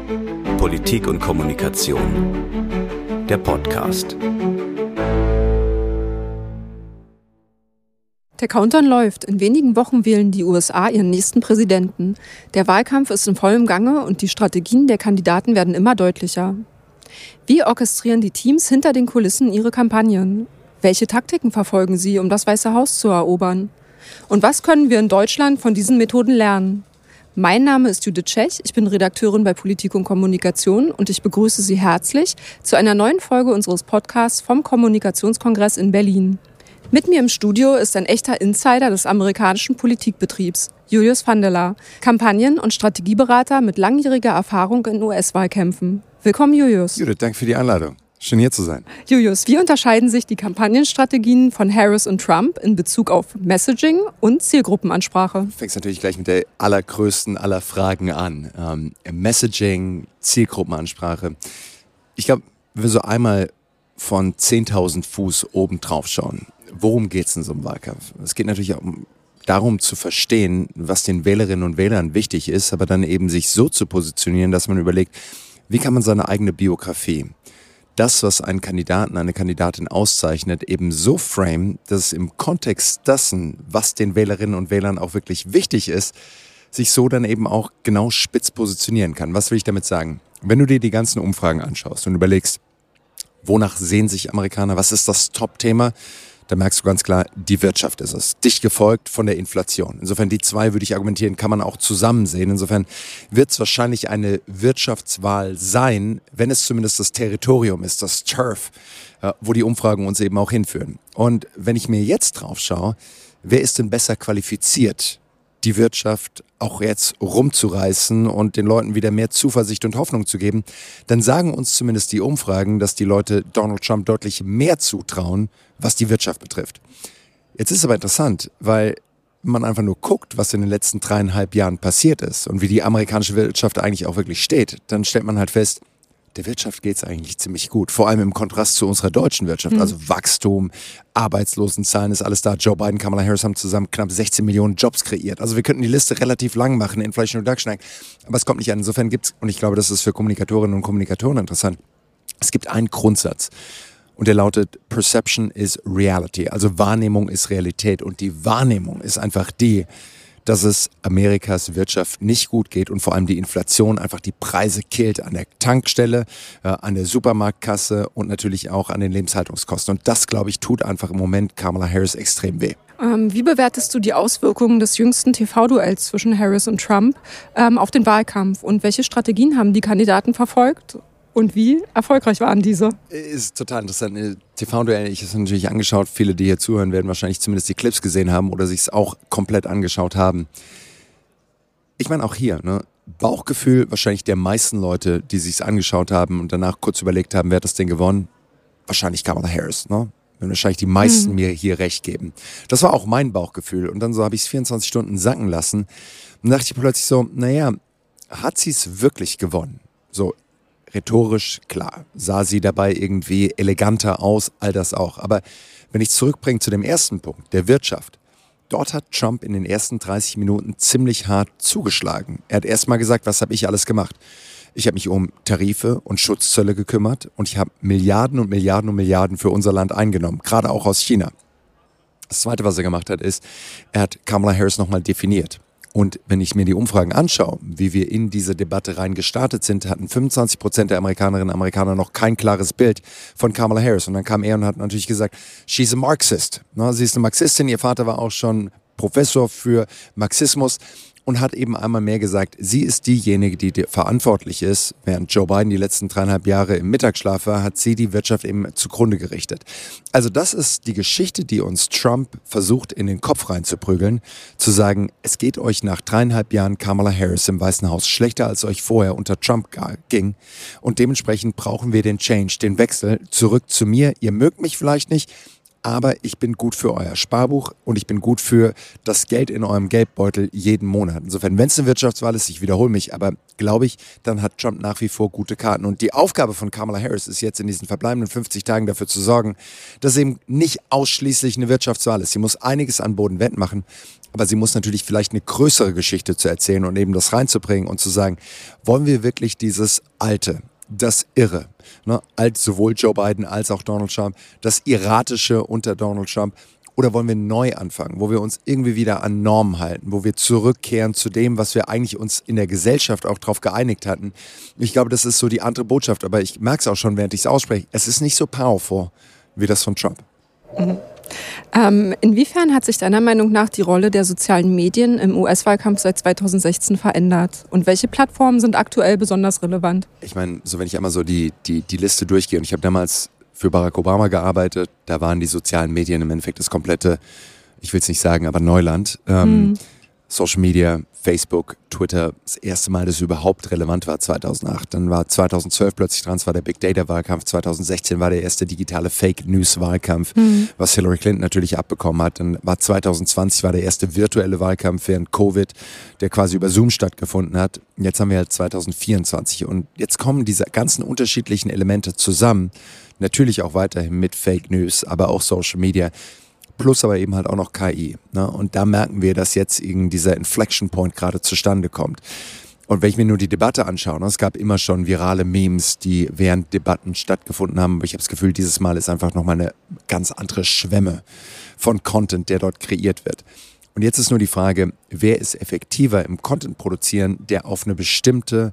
Politik und Kommunikation. Der Podcast. Der Countdown läuft. In wenigen Wochen wählen die USA ihren nächsten Präsidenten. Der Wahlkampf ist in vollem Gange und die Strategien der Kandidaten werden immer deutlicher. Wie orchestrieren die Teams hinter den Kulissen ihre Kampagnen? Welche Taktiken verfolgen sie, um das Weiße Haus zu erobern? Und was können wir in Deutschland von diesen Methoden lernen? Mein Name ist Judith Schech, ich bin Redakteurin bei Politik und Kommunikation und ich begrüße Sie herzlich zu einer neuen Folge unseres Podcasts vom Kommunikationskongress in Berlin. Mit mir im Studio ist ein echter Insider des amerikanischen Politikbetriebs, Julius Vandela, Kampagnen- und Strategieberater mit langjähriger Erfahrung in US-Wahlkämpfen. Willkommen, Julius. Judith, danke für die Einladung. Schön hier zu sein. Julius, wie unterscheiden sich die Kampagnenstrategien von Harris und Trump in Bezug auf Messaging und Zielgruppenansprache? Du fängst natürlich gleich mit der allergrößten aller Fragen an. Messaging, Zielgruppenansprache. Ich glaube, wenn wir so einmal von 10.000 Fuß oben drauf schauen, worum geht es in so einem Wahlkampf? Es geht natürlich auch darum zu verstehen, was den Wählerinnen und Wählern wichtig ist, aber dann eben sich so zu positionieren, dass man überlegt, wie kann man seine eigene Biografie, das, was einen Kandidaten, eine Kandidatin auszeichnet, eben so frame, dass es im Kontext dessen, was den Wählerinnen und Wählern auch wirklich wichtig ist, sich so dann eben auch genau spitz positionieren kann. Was will ich damit sagen? Wenn du dir die ganzen Umfragen anschaust und überlegst, wonach sehen sich Amerikaner, was ist das Top-Thema, da merkst du ganz klar, die Wirtschaft ist es. Dicht gefolgt von der Inflation. Insofern die zwei, würde ich argumentieren, kann man auch zusammen sehen. Insofern wird es wahrscheinlich eine Wirtschaftswahl sein, wenn es zumindest das Territorium ist, das Turf, wo die Umfragen uns eben auch hinführen. Und wenn ich mir jetzt drauf schaue, wer ist denn besser qualifiziert, die Wirtschaft auch jetzt rumzureißen und den Leuten wieder mehr Zuversicht und Hoffnung zu geben, dann sagen uns zumindest die Umfragen, dass die Leute Donald Trump deutlich mehr zutrauen, was die Wirtschaft betrifft. Jetzt ist aber interessant, weil man einfach nur guckt, was in den letzten 3,5 Jahren passiert ist und wie die amerikanische Wirtschaft eigentlich auch wirklich steht, dann stellt man halt fest, der Wirtschaft geht es eigentlich ziemlich gut. Vor allem im Kontrast zu unserer deutschen Wirtschaft. Also Wachstum, Arbeitslosenzahlen, ist alles da. Joe Biden, Kamala Harris haben zusammen knapp 16 Millionen Jobs kreiert. Also wir könnten die Liste relativ lang machen, Inflation Reduction Act. Aber es kommt nicht an. Insofern gibt es, und ich glaube, das ist für Kommunikatorinnen und Kommunikatoren interessant, es gibt einen Grundsatz. Und der lautet, Perception is Reality. Also Wahrnehmung ist Realität. Und die Wahrnehmung ist einfach die, dass es Amerikas Wirtschaft nicht gut geht und vor allem die Inflation einfach die Preise killt an der Tankstelle, an der Supermarktkasse und natürlich auch an den Lebenshaltungskosten. Und das, glaube ich, tut einfach im Moment Kamala Harris extrem weh. Wie bewertest du die Auswirkungen des jüngsten TV-Duells zwischen Harris und Trump auf den Wahlkampf? Und welche Strategien haben die Kandidaten verfolgt? Und wie erfolgreich waren diese? Ist total interessant. TV-Duell, ich habe es natürlich angeschaut. Viele, die hier zuhören, werden wahrscheinlich zumindest die Clips gesehen haben oder sich es auch komplett angeschaut haben. Ich meine auch hier, Bauchgefühl wahrscheinlich der meisten Leute, die sich es angeschaut haben und danach kurz überlegt haben, wer hat das denn gewonnen? Wahrscheinlich Kamala Harris, Wenn wahrscheinlich die meisten mir hier recht geben. Das war auch mein Bauchgefühl. Und dann so habe ich es 24 Stunden sacken lassen. Und dachte ich plötzlich so, hat sie es wirklich gewonnen? So, rhetorisch, klar, sah sie dabei irgendwie eleganter aus, all das auch. Aber wenn ich zurückbringe zu dem ersten Punkt, der Wirtschaft, dort hat Trump in den ersten 30 Minuten ziemlich hart zugeschlagen. Er hat erst mal gesagt, was habe ich alles gemacht? Ich habe mich um Tarife und Schutzzölle gekümmert und ich habe Milliarden und Milliarden und Milliarden für unser Land eingenommen, gerade auch aus China. Das Zweite, was er gemacht hat, ist, er hat Kamala Harris nochmal definiert. Und wenn ich mir die Umfragen anschaue, wie wir in diese Debatte rein gestartet sind, hatten 25% der Amerikanerinnen und Amerikaner noch kein klares Bild von Kamala Harris. Und dann kam er und hat natürlich gesagt, she's a Marxist. Sie ist eine Marxistin, ihr Vater war auch schon Professor für Marxismus und hat eben einmal mehr gesagt, sie ist diejenige, die verantwortlich ist. Während Joe Biden die letzten 3,5 Jahre im Mittagsschlaf war, hat sie die Wirtschaft eben zugrunde gerichtet. Also das ist die Geschichte, die uns Trump versucht in den Kopf reinzuprügeln, zu sagen, es geht euch nach 3,5 Jahren Kamala Harris im Weißen Haus schlechter, als euch vorher unter Trump ging. Und dementsprechend brauchen wir den Change, den Wechsel zurück zu mir. Ihr mögt mich vielleicht nicht, aber ich bin gut für euer Sparbuch und ich bin gut für das Geld in eurem Geldbeutel jeden Monat. Insofern, wenn es eine Wirtschaftswahl ist, ich wiederhole mich, aber glaube ich, dann hat Trump nach wie vor gute Karten. Und die Aufgabe von Kamala Harris ist jetzt in diesen verbleibenden 50 Tagen dafür zu sorgen, dass eben nicht ausschließlich eine Wirtschaftswahl ist. Sie muss einiges an Boden wettmachen, Aber sie muss natürlich vielleicht eine größere Geschichte zu erzählen und eben das reinzubringen und zu sagen, wollen wir wirklich dieses Alte, das Irre, ne, als sowohl Joe Biden als auch Donald Trump, das Erratische unter Donald Trump, oder wollen wir neu anfangen, wo wir uns irgendwie wieder an Normen halten, wo wir zurückkehren zu dem, was wir eigentlich uns in der Gesellschaft auch drauf geeinigt hatten. Ich glaube, das ist so die andere Botschaft, aber ich merke es auch schon, während ich es ausspreche, es ist nicht so powerful wie das von Trump. Mhm. Inwiefern hat sich deiner Meinung nach die Rolle der sozialen Medien im US-Wahlkampf seit 2016 verändert? Und welche Plattformen sind aktuell besonders relevant? Ich meine, so wenn ich einmal so die Liste durchgehe, und ich habe damals für Barack Obama gearbeitet, da waren die sozialen Medien im Endeffekt das komplette, ich will es nicht sagen, aber Neuland. Social Media, Facebook, Twitter, das erste Mal, dass es überhaupt relevant war, 2008. Dann war 2012 plötzlich dran, es war der Big Data Wahlkampf, 2016 war der erste digitale Fake News Wahlkampf, was Hillary Clinton natürlich abbekommen hat. Dann war 2020 war der erste virtuelle Wahlkampf während Covid, der quasi über Zoom stattgefunden hat. Jetzt haben wir halt 2024 und jetzt kommen diese ganzen unterschiedlichen Elemente zusammen, natürlich auch weiterhin mit Fake News, aber auch Social Media. Plus aber eben halt auch noch KI. Ne? Und da merken wir, dass jetzt eben dieser Inflection Point gerade zustande kommt. Und wenn ich mir nur die Debatte anschaue, ne, es gab immer schon virale Memes, die während Debatten stattgefunden haben, aber ich habe das Gefühl, dieses Mal ist einfach nochmal eine ganz andere Schwemme von Content, der dort kreiert wird. Und jetzt ist nur die Frage, wer ist effektiver im Content produzieren, der auf in eine bestimmte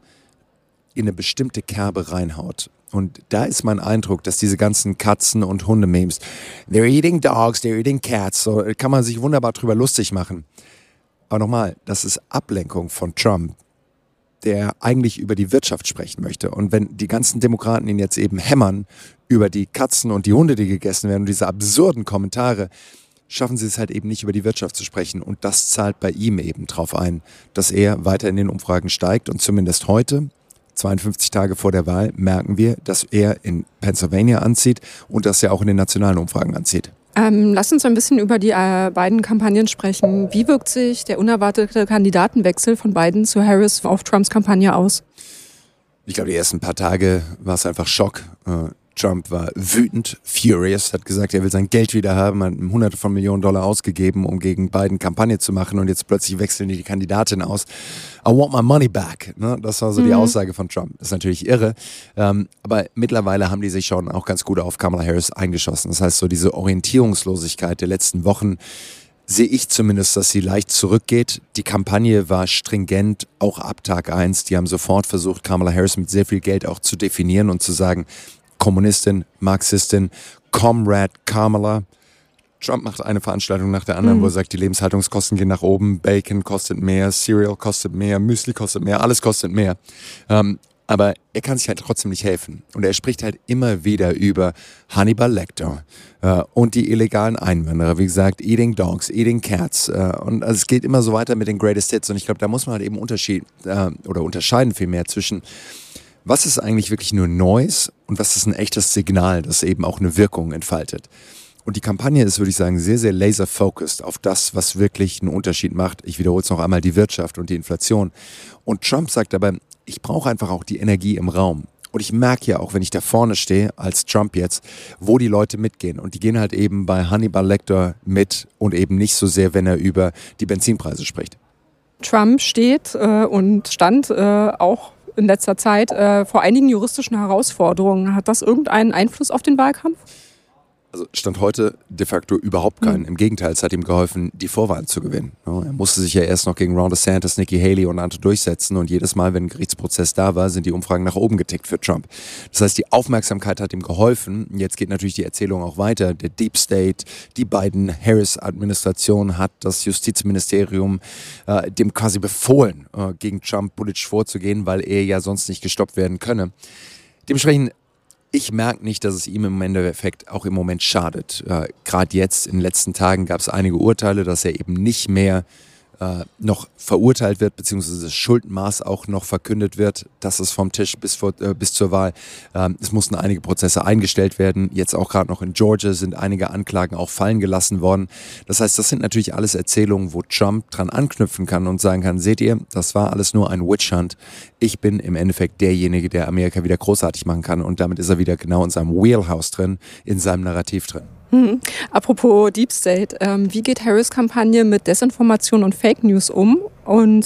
Kerbe reinhaut. Und da ist mein Eindruck, dass diese ganzen Katzen- und Hunde-Memes, they're eating dogs, they're eating cats, so kann man sich wunderbar drüber lustig machen. Aber nochmal, das ist Ablenkung von Trump, der eigentlich über die Wirtschaft sprechen möchte. Und wenn die ganzen Demokraten ihn jetzt eben hämmern über die Katzen und die Hunde, die gegessen werden und diese absurden Kommentare, schaffen sie es halt eben nicht über die Wirtschaft zu sprechen. Und das zahlt bei ihm eben drauf ein, dass er weiter in den Umfragen steigt und zumindest heute, 52 Tage vor der Wahl, merken wir, dass er in Pennsylvania anzieht und dass er auch in den nationalen Umfragen anzieht. Lass uns ein bisschen über die beiden Kampagnen sprechen. Wie wirkt sich der unerwartete Kandidatenwechsel von Biden zu Harris auf Trumps Kampagne aus? Ich glaube, die ersten paar Tage war es einfach Schock. Trump war wütend, furious, hat gesagt, er will sein Geld wieder haben, hat Hunderte von Millionen Dollar ausgegeben, um gegen Biden Kampagne zu machen und jetzt plötzlich wechseln die Kandidatin aus. I want my money back. Ne? Das war so die Aussage von Trump. Das ist natürlich irre, aber mittlerweile haben die sich schon auch ganz gut auf Kamala Harris eingeschossen. Das heißt, so diese Orientierungslosigkeit der letzten Wochen sehe ich zumindest, dass sie leicht zurückgeht. Die Kampagne war stringent, auch ab Tag 1. Die haben sofort versucht, Kamala Harris mit sehr viel Geld auch zu definieren und zu sagen, Kommunistin, Marxistin, Comrade Kamala. Trump macht eine Veranstaltung nach der anderen, wo er sagt, die Lebenshaltungskosten gehen nach oben, Bacon kostet mehr, Cereal kostet mehr, Müsli kostet mehr, alles kostet mehr. Aber er kann sich halt trotzdem nicht helfen. Und er spricht halt immer wieder über Hannibal Lecter und die illegalen Einwanderer. Wie gesagt, eating dogs, eating cats. Und also es geht immer so weiter mit den Greatest Hits. Und ich glaube, da muss man halt eben unterscheiden vielmehr zwischen was ist eigentlich wirklich nur Noise und was ist ein echtes Signal, das eben auch eine Wirkung entfaltet. Und die Kampagne ist, würde ich sagen, sehr, sehr laser-focused auf das, was wirklich einen Unterschied macht. Ich wiederhole es noch einmal, die Wirtschaft und die Inflation. Und Trump sagt dabei, ich brauche einfach auch die Energie im Raum. Und ich merke ja auch, wenn ich da vorne stehe, als Trump jetzt, wo die Leute mitgehen. Und die gehen halt eben bei Hannibal Lecter mit und eben nicht so sehr, wenn er über die Benzinpreise spricht. Trump steht und stand auch in letzter Zeit vor einigen juristischen Herausforderungen. Hat das irgendeinen Einfluss auf den Wahlkampf? Also Stand heute de facto überhaupt keinen. Im Gegenteil, es hat ihm geholfen, die Vorwahlen zu gewinnen. Er musste sich ja erst noch gegen Ron DeSantis, Nikki Haley und andere durchsetzen und jedes Mal, wenn ein Gerichtsprozess da war, sind die Umfragen nach oben getickt für Trump. Das heißt, die Aufmerksamkeit hat ihm geholfen. Jetzt geht natürlich die Erzählung auch weiter. Der Deep State, die Biden-Harris-Administration hat das Justizministerium dem quasi befohlen, gegen Trump politisch vorzugehen, weil er ja sonst nicht gestoppt werden könne. Dementsprechend ich merke nicht, dass es ihm im Endeffekt auch im Moment schadet. Gerade jetzt, in den letzten Tagen, gab es einige Urteile, dass er eben nicht mehr noch verurteilt wird, beziehungsweise das Schuldmaß auch noch verkündet wird. Das ist vom Tisch bis zur Wahl. Es mussten einige Prozesse eingestellt werden. Jetzt auch gerade noch in Georgia sind einige Anklagen auch fallen gelassen worden. Das heißt, das sind natürlich alles Erzählungen, wo Trump dran anknüpfen kann und sagen kann, seht ihr, das war alles nur ein Witch Hunt. Ich bin im Endeffekt derjenige, der Amerika wieder großartig machen kann. Und damit ist er wieder genau in seinem Wheelhouse drin, in seinem Narrativ drin. Apropos Deep State, wie geht Harris' Kampagne mit Desinformation und Fake News um? Und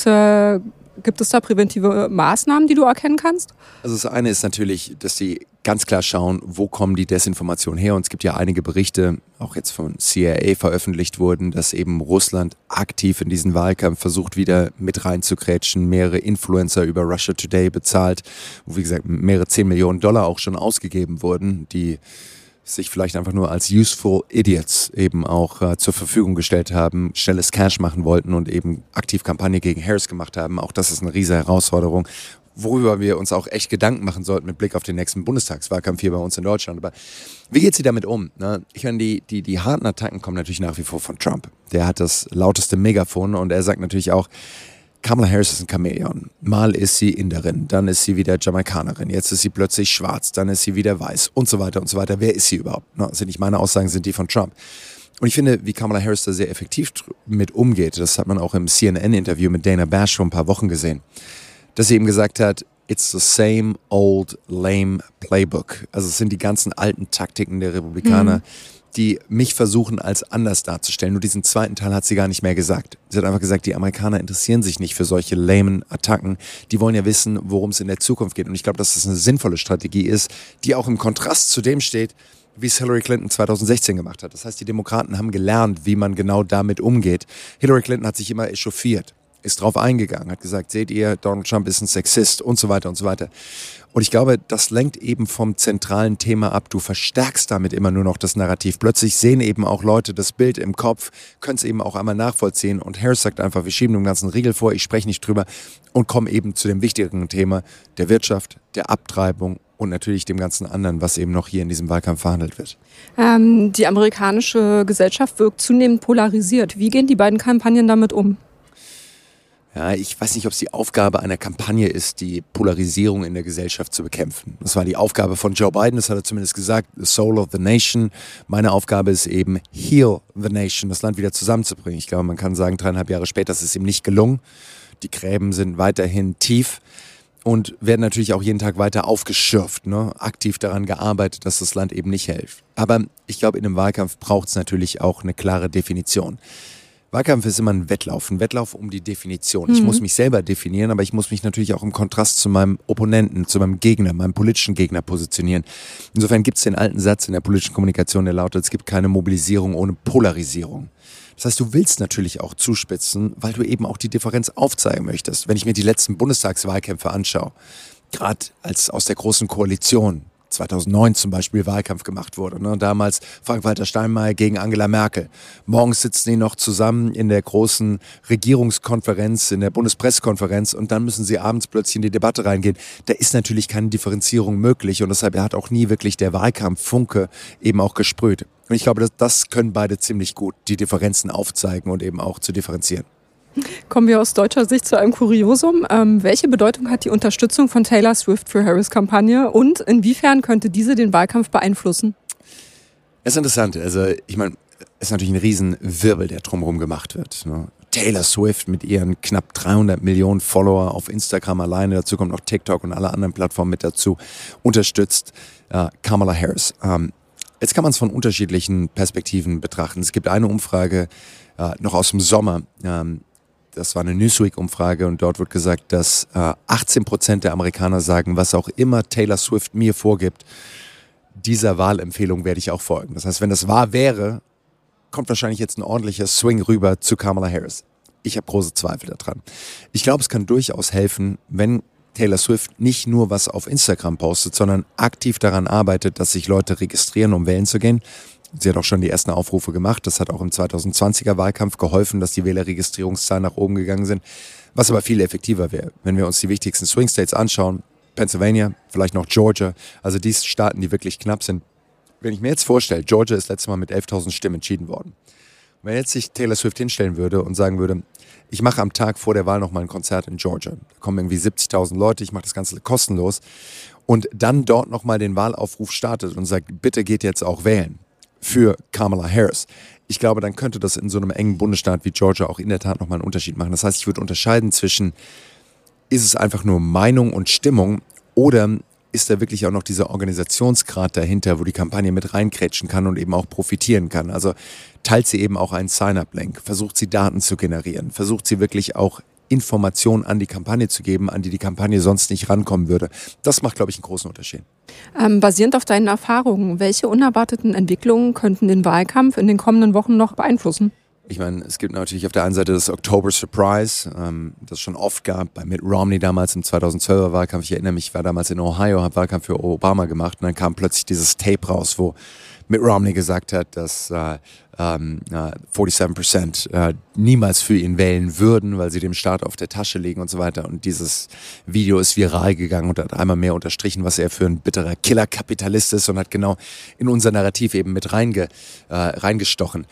gibt es da präventive Maßnahmen, die du erkennen kannst? Also das eine ist natürlich, dass sie ganz klar schauen, wo kommen die Desinformationen her. Und es gibt ja einige Berichte, auch jetzt von CIA veröffentlicht wurden, dass eben Russland aktiv in diesen Wahlkampf versucht, wieder mit reinzukrätschen, mehrere Influencer über Russia Today bezahlt, wo wie gesagt mehrere 10 Millionen Dollar auch schon ausgegeben wurden, die sich vielleicht einfach nur als useful idiots eben auch zur Verfügung gestellt haben, schnelles Cash machen wollten und eben aktiv Kampagne gegen Harris gemacht haben. Auch das ist eine riesige Herausforderung, worüber wir uns auch echt Gedanken machen sollten mit Blick auf den nächsten Bundestagswahlkampf hier bei uns in Deutschland. Aber wie geht sie damit um? Ne? Ich meine, die harten Attacken kommen natürlich nach wie vor von Trump. Der hat das lauteste Megafon und er sagt natürlich auch, Kamala Harris ist ein Chamäleon. Mal ist sie Inderin, dann ist sie wieder Jamaikanerin, jetzt ist sie plötzlich schwarz, dann ist sie wieder weiß und so weiter und so weiter. Wer ist sie überhaupt? Das sind nicht meine Aussagen, sind die von Trump. Und ich finde, wie Kamala Harris da sehr effektiv mit umgeht, das hat man auch im CNN-Interview mit Dana Bash vor ein paar Wochen gesehen, dass sie eben gesagt hat, it's the same old lame playbook. Also es sind die ganzen alten Taktiken der Republikaner, die mich versuchen als anders darzustellen. Nur diesen zweiten Teil hat sie gar nicht mehr gesagt. Sie hat einfach gesagt, die Amerikaner interessieren sich nicht für solche lamen Attacken. Die wollen ja wissen, worum es in der Zukunft geht. Und ich glaube, dass das eine sinnvolle Strategie ist, die auch im Kontrast zu dem steht, wie es Hillary Clinton 2016 gemacht hat. Das heißt, die Demokraten haben gelernt, wie man genau damit umgeht. Hillary Clinton hat sich immer echauffiert, ist drauf eingegangen, hat gesagt, seht ihr, Donald Trump ist ein Sexist und so weiter und so weiter. Und ich glaube, das lenkt eben vom zentralen Thema ab. Du verstärkst damit immer nur noch das Narrativ. Plötzlich sehen eben auch Leute das Bild im Kopf, können es eben auch einmal nachvollziehen. Und Harris sagt einfach, wir schieben den ganzen Riegel vor, ich spreche nicht drüber und komme eben zu dem wichtigeren Thema der Wirtschaft, der Abtreibung und natürlich dem ganzen anderen, was eben noch hier in diesem Wahlkampf verhandelt wird. Die amerikanische Gesellschaft wirkt zunehmend polarisiert. Wie gehen die beiden Kampagnen damit um? Ja, ich weiß nicht, ob es die Aufgabe einer Kampagne ist, die Polarisierung in der Gesellschaft zu bekämpfen. Das war die Aufgabe von Joe Biden, das hat er zumindest gesagt, the soul of the nation. Meine Aufgabe ist eben, heal the nation, das Land wieder zusammenzubringen. Ich glaube, man kann sagen, 3,5 Jahre später ist es ihm nicht gelungen. Die Gräben sind weiterhin tief und werden natürlich auch jeden Tag weiter aufgeschürft, ne? Aktiv daran gearbeitet, dass das Land eben nicht hilft. Aber ich glaube, in einem Wahlkampf braucht es natürlich auch eine klare Definition. Wahlkampf ist immer ein Wettlauf um die Definition. Ich muss mich selber definieren, aber ich muss mich natürlich auch im Kontrast zu meinem Opponenten, zu meinem Gegner, meinem politischen Gegner positionieren. Insofern gibt es den alten Satz in der politischen Kommunikation, der lautet, es gibt keine Mobilisierung ohne Polarisierung. Das heißt, du willst natürlich auch zuspitzen, weil du eben auch die Differenz aufzeigen möchtest. Wenn ich mir die letzten Bundestagswahlkämpfe anschaue, gerade als aus der Großen Koalition 2009 zum Beispiel Wahlkampf gemacht wurde. Ne? Damals Frank-Walter Steinmeier gegen Angela Merkel. Morgens sitzen die noch zusammen in der großen Regierungskonferenz, in der Bundespressekonferenz und dann müssen sie abends plötzlich in die Debatte reingehen. Da ist natürlich keine Differenzierung möglich und deshalb hat auch nie wirklich der Wahlkampffunke eben auch gesprüht. Und ich glaube, das können beide ziemlich gut, die Differenzen aufzeigen und eben auch zu differenzieren. Kommen wir aus deutscher Sicht zu einem Kuriosum. Welche Bedeutung hat die Unterstützung von Taylor Swift für Harris' Kampagne und inwiefern könnte diese den Wahlkampf beeinflussen? Das ist interessant. Also ich meine, es ist natürlich ein Riesenwirbel, der drumherum gemacht wird. Ne? Taylor Swift mit ihren knapp 300 Millionen Follower auf Instagram alleine, dazu kommt noch TikTok und alle anderen Plattformen mit dazu, unterstützt Kamala Harris. Jetzt kann man es von unterschiedlichen Perspektiven betrachten. Es gibt eine Umfrage noch aus dem Sommer, das war eine Newsweek-Umfrage und dort wird gesagt, dass 18% der Amerikaner sagen, was auch immer Taylor Swift mir vorgibt, dieser Wahlempfehlung werde ich auch folgen. Das heißt, wenn das wahr wäre, kommt wahrscheinlich jetzt ein ordentlicher Swing rüber zu Kamala Harris. Ich habe große Zweifel daran. Ich glaube, es kann durchaus helfen, wenn Taylor Swift nicht nur was auf Instagram postet, sondern aktiv daran arbeitet, dass sich Leute registrieren, um wählen zu gehen. Sie hat auch schon die ersten Aufrufe gemacht. Das hat auch im 2020er Wahlkampf geholfen, dass die Wählerregistrierungszahlen nach oben gegangen sind. Was aber viel effektiver wäre, wenn wir uns die wichtigsten Swing States anschauen. Pennsylvania, vielleicht noch Georgia. Also die Staaten, die wirklich knapp sind. Wenn ich mir jetzt vorstelle, Georgia ist letztes Mal mit 11.000 Stimmen entschieden worden. Wenn jetzt sich Taylor Swift hinstellen würde und sagen würde, ich mache am Tag vor der Wahl nochmal ein Konzert in Georgia. Da kommen irgendwie 70.000 Leute, ich mache das Ganze kostenlos. Und dann dort nochmal den Wahlaufruf startet und sagt, bitte geht jetzt auch wählen für Kamala Harris. Ich glaube, dann könnte das in so einem engen Bundesstaat wie Georgia auch in der Tat nochmal einen Unterschied machen. Das heißt, ich würde unterscheiden zwischen, ist es einfach nur Meinung und Stimmung oder ist da wirklich auch noch dieser Organisationsgrad dahinter, wo die Kampagne mit reinkrätschen kann und eben auch profitieren kann. Also teilt sie eben auch einen Sign-up-Link, versucht sie Daten zu generieren, versucht sie wirklich auch Informationen an die Kampagne zu geben, an die die Kampagne sonst nicht rankommen würde. Das macht, glaube ich, einen großen Unterschied. Basierend auf deinen Erfahrungen, welche unerwarteten Entwicklungen könnten den Wahlkampf in den kommenden Wochen noch beeinflussen? Ich meine, es gibt natürlich auf der einen Seite das October Surprise, das es schon oft gab, bei Mitt Romney damals im 2012er Wahlkampf. Ich erinnere mich, ich war damals in Ohio, habe Wahlkampf für Obama gemacht und dann kam plötzlich dieses Tape raus, wo Mitt Romney gesagt hat, dass 47% niemals für ihn wählen würden, weil sie dem Staat auf der Tasche liegen und so weiter. Und dieses Video ist viral gegangen und hat einmal mehr unterstrichen, was er für ein bitterer Killer-Kapitalist ist und hat genau in unser Narrativ eben mit reingestochen.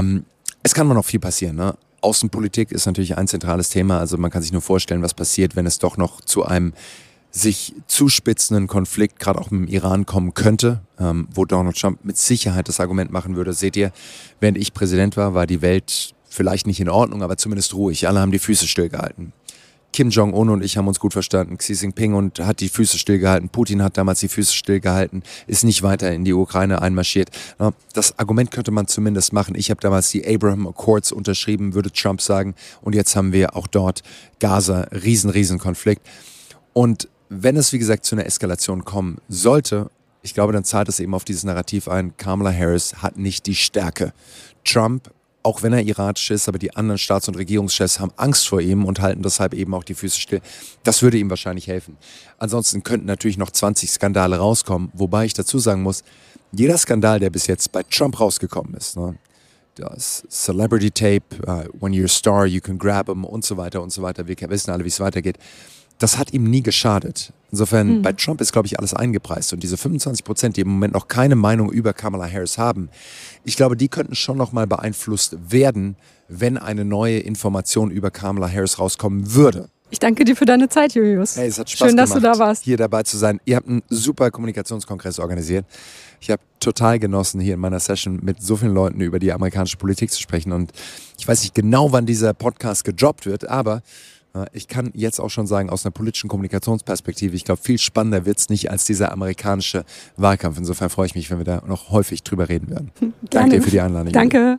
Es kann noch viel passieren, ne? Außenpolitik ist natürlich ein zentrales Thema. Also man kann sich nur vorstellen, was passiert, wenn es doch noch zu einem sich zuspitzenden Konflikt gerade auch mit dem Iran kommen könnte, wo Donald Trump mit Sicherheit das Argument machen würde, seht ihr, während ich Präsident war, war die Welt vielleicht nicht in Ordnung, aber zumindest ruhig. Alle haben die Füße stillgehalten. Kim Jong-un und ich haben uns gut verstanden. Xi Jinping und hat die Füße stillgehalten. Putin hat damals die Füße stillgehalten, ist nicht weiter in die Ukraine einmarschiert. Das Argument könnte man zumindest machen. Ich habe damals die Abraham Accords unterschrieben, würde Trump sagen. Und jetzt haben wir auch dort Gaza, riesen Konflikt. Und wenn es, wie gesagt, zu einer Eskalation kommen sollte, ich glaube, dann zahlt es eben auf dieses Narrativ ein, Kamala Harris hat nicht die Stärke. Trump, auch wenn er iranisch ist, aber die anderen Staats- und Regierungschefs haben Angst vor ihm und halten deshalb eben auch die Füße still. Das würde ihm wahrscheinlich helfen. Ansonsten könnten natürlich noch 20 Skandale rauskommen, wobei ich dazu sagen muss, jeder Skandal, der bis jetzt bei Trump rausgekommen ist, ne, das Celebrity Tape, when you're a star, you can grab him und so weiter, wir wissen alle, wie es weitergeht, das hat ihm nie geschadet. Insofern, bei Trump ist, glaube ich, alles eingepreist. Und diese 25%, die im Moment noch keine Meinung über Kamala Harris haben, ich glaube, die könnten schon noch mal beeinflusst werden, wenn eine neue Information über Kamala Harris rauskommen würde. Ich danke dir für deine Zeit, Julius. Hey, es hat Spaß Schön, dass gemacht, du da warst. hier dabei zu sein. Ihr habt einen super Kommunikationskongress organisiert. Ich habe total genossen, hier in meiner Session mit so vielen Leuten über die amerikanische Politik zu sprechen. Und ich weiß nicht genau, wann dieser Podcast gedroppt wird, aber ich kann jetzt auch schon sagen, aus einer politischen Kommunikationsperspektive, ich glaube, viel spannender wird es nicht als dieser amerikanische Wahlkampf. Insofern freue ich mich, wenn wir da noch häufig drüber reden werden. Danke dir für die Einladung. Danke.